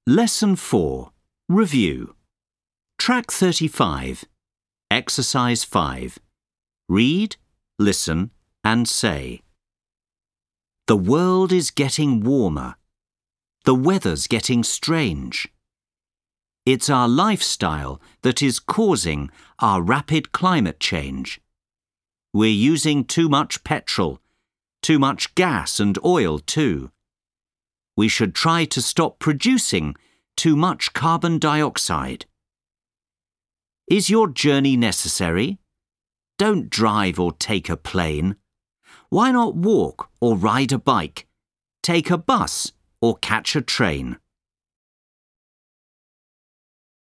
Lesson 4. Review. Track 35. Exercise 5. Read, listen and say. The world is getting warmer. The weather's getting strange. It's our lifestyle that is causing our rapid climate change. We're using too much petrol, too much gas and oil too. We should try to stop producing too much carbon dioxide. Is your journey necessary? Don't drive or take a plane. Why not walk or ride a bike, take a bus or catch a train?